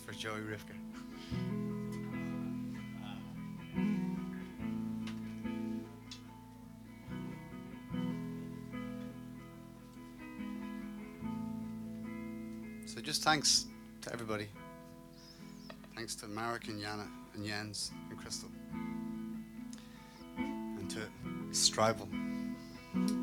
for Joey Rivka. So just thanks to everybody. Thanks to Marek and Jana and Jens and Crystal and to Strival.